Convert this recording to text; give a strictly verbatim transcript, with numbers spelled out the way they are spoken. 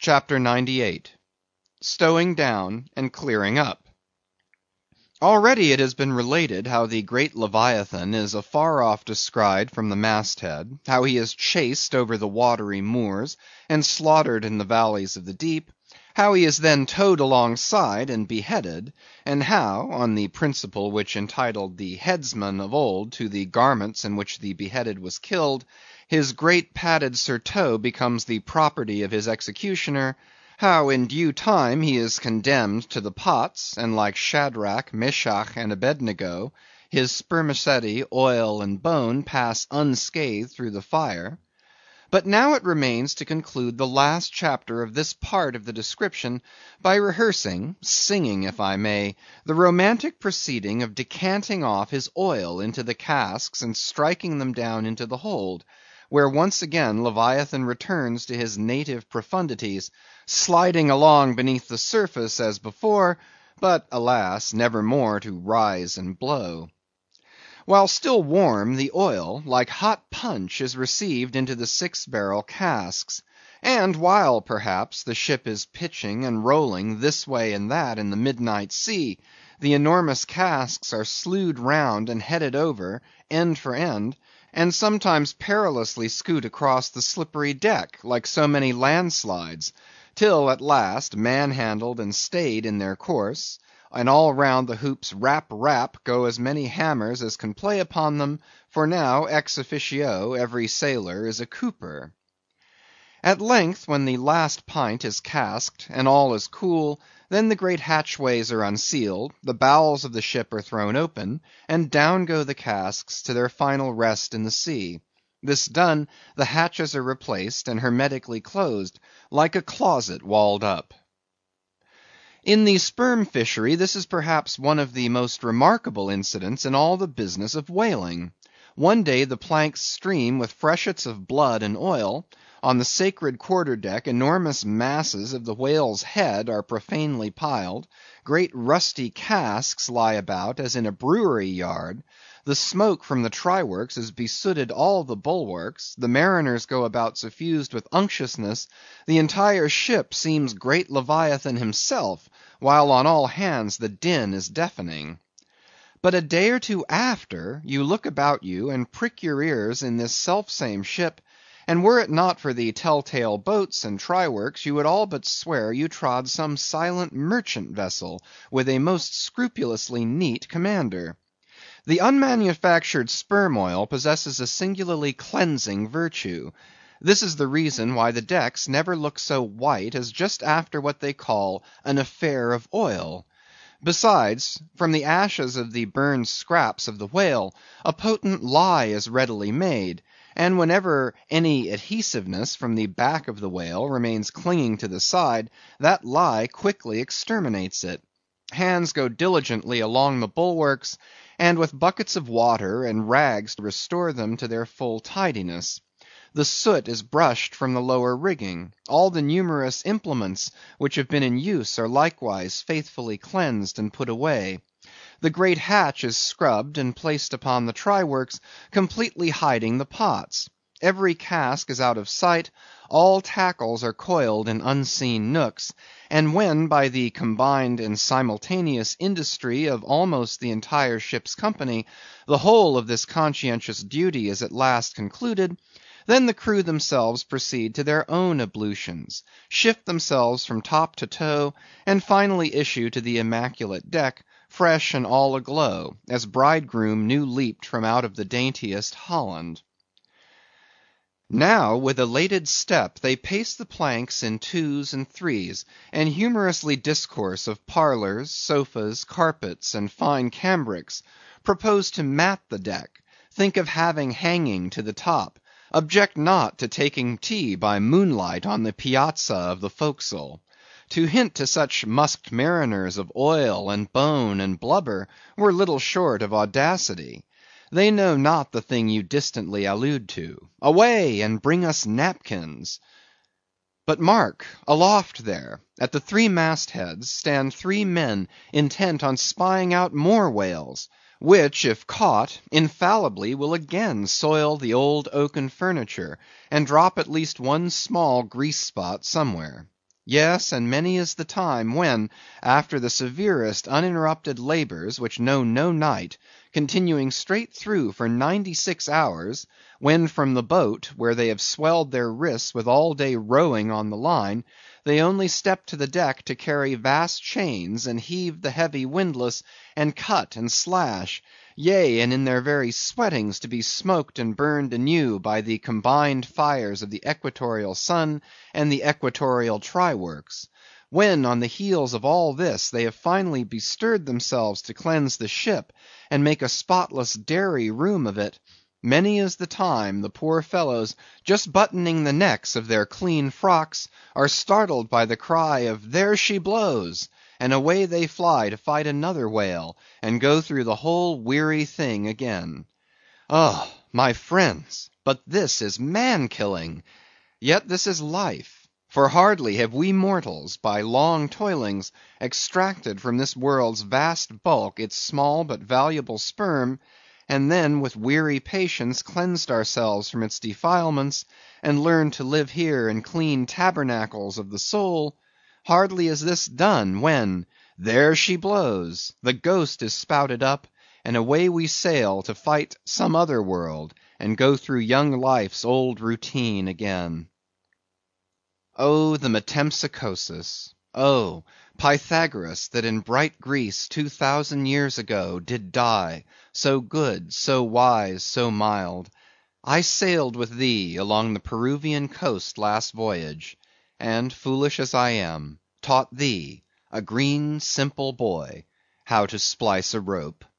CHAPTER ninety-eight. Stowing Down and Clearing Up. Already it has been related how the great Leviathan is afar off descried from the mast head; how he is chased over the watery moors, and slaughtered in the valleys of the deep; how he is then towed alongside and beheaded; and how, on the principle which entitled the headsman of old to the garments in which the beheaded was killed, his great padded surtout becomes the property of his executioner; how, in due time, he is condemned to the pots, and like Shadrach, Meshach, and Abednego, his spermaceti, oil, and bone pass unscathed through the fire. But now it remains to conclude the last chapter of this part of the description by rehearsing, singing if I may, the romantic proceeding of decanting off his oil into the casks and striking them down into the hold, where once again Leviathan returns to his native profundities, sliding along beneath the surface as before, but alas! never more to rise and blow. While still warm, the oil, like hot punch, is received into the six barrel casks; and while, perhaps, the ship is pitching and rolling this way and that in the midnight sea, the enormous casks are slewed round and headed over, end for end, and sometimes perilously scoot across the slippery deck, like so many landslides, till at last, man handled and stayed in their course, and all round the hoops rap, rap, go as many hammers as can play upon them, for now, ex officio, every sailor is a cooper. At length, when the last pint is casked, and all is cool, then the great hatchways are unsealed, the bowels of the ship are thrown open, and down go the casks to their final rest in the sea. This done, the hatches are replaced, and hermetically closed, like a closet walled up. In the sperm fishery this is perhaps one of the most remarkable incidents in all the business of whaling. One day the planks stream with freshets of blood and oil; on the sacred quarter deck enormous masses of the whale's head are profanely piled; great rusty casks lie about as in a brewery yard; the smoke from the try works has besooted all the bulwarks; the mariners go about suffused with unctuousness; the entire ship seems great Leviathan himself, while on all hands the din is deafening. But a day or two after, you look about you and prick your ears in this selfsame ship, and were it not for the tell tale boats and try works, you would all but swear you trod some silent merchant vessel, with a most scrupulously neat commander. The unmanufactured sperm oil possesses a singularly cleansing virtue. This is the reason why the decks never look so white as just after what they call an affair of oil. Besides, from the ashes of the burned scraps of the whale, a potent lye is readily made; and whenever any adhesiveness from the back of the whale remains clinging to the side, that lye quickly exterminates it. Hands go diligently along the bulwarks, and with buckets of water and rags restore them to their full tidiness. The soot is brushed from the lower rigging; all the numerous implements which have been in use are likewise faithfully cleansed and put away. The great hatch is scrubbed and placed upon the try works, completely hiding the pots. Every cask is out of sight; all tackles are coiled in unseen nooks; and when by the combined and simultaneous industry of almost the entire ship's company, the whole of this conscientious duty is at last concluded, then the crew themselves proceed to their own ablutions, shift themselves from top to toe, and finally issue to the immaculate deck, fresh and all aglow, as bridegroom new leaped from out of the daintiest Holland. Now with elated step they pace the planks in twos and threes, and humorously discourse of parlors, sofas, carpets, and fine cambrics; propose to mat the deck; think of having hanging to the top; object not to taking tea by moonlight on the piazza of the forecastle. To hint to such musked mariners of oil, and bone, and blubber, were little short of audacity. They know not the thing you distantly allude to. Away, and bring us napkins! But mark, aloft there, at the three mast heads, stand three men intent on spying out more whales, which, if caught, infallibly will again soil the old oaken furniture, and drop at least one small grease spot somewhere. Yes, and many is the time, when, after the severest uninterrupted labors which know no night, continuing straight through for ninety six hours; when from the boat, where they have swelled their wrists with all day rowing on the line, they only step to the deck to carry vast chains, and heave the heavy windlass, and cut and slash; yea, and in their very sweatings to be smoked and burned anew by the combined fires of the equatorial sun and the equatorial try works; when, on the heels of all this, they have finally bestirred themselves to cleanse the ship, and make a spotless dairy room of it; many is the time, the poor fellows, just buttoning the necks of their clean frocks, are startled by the cry of "There she blows!" and away they fly to fight another whale, and go through the whole weary thing again. Oh, my friends, but this is man killing! Yet this is life; for hardly have we mortals, by long toilings, extracted from this world's vast bulk its small but valuable sperm, and then with weary patience cleansed ourselves from its defilements, and learned to live here in clean tabernacles of the soul; hardly is this done, when, there she blows! the ghost is spouted up, and away we sail to fight some other world, and go through young life's old routine again. Oh, the Metempsychosis! Oh, Pythagoras, that in bright Greece two thousand years ago did die, so good, so wise, so mild! I sailed with thee along the Peruvian coast last voyage, and, foolish as I am, taught thee, a green simple boy, how to splice a rope.